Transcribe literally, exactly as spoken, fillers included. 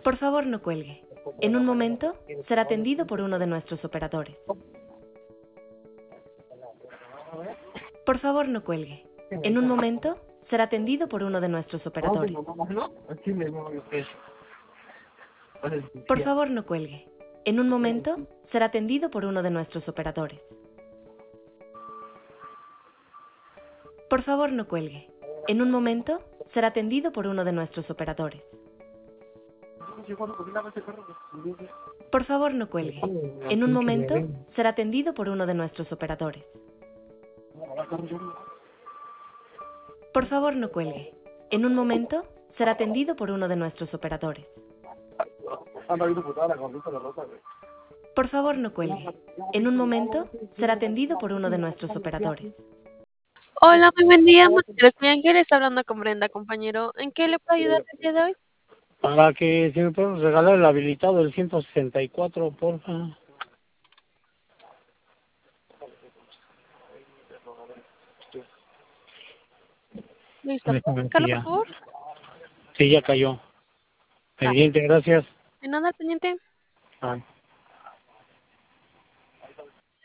Por favor, no cuelgue. En un momento será atendido por uno de nuestros operadores. Por favor, no cuelgue. En un momento será atendido por uno de nuestros operadores. Por favor, no cuelgue. En un momento será atendido por uno de nuestros operadores. Por favor, no cuelgue. En un momento será atendido por uno de nuestros operadores. Por favor, no cuelgue. En un momento será atendido por uno de nuestros operadores. Por favor, no cuelgue. En un momento será atendido por uno de nuestros operadores. Por favor, no cuelgue. En un momento será atendido por uno de nuestros operadores. Hola, muy buen día. Monteros Mi Ángel está hablando con Brenda, compañero. ¿En qué le puedo ayudar el día de hoy? Para que si me pueden regalar el habilitado del ciento sesenta y cuatro, porfa. Listo. Déjame ¿Carlos, aquí por ya. favor? Sí, ya cayó. Va. Pendiente, gracias. ¿De nada al pendiente? Ah.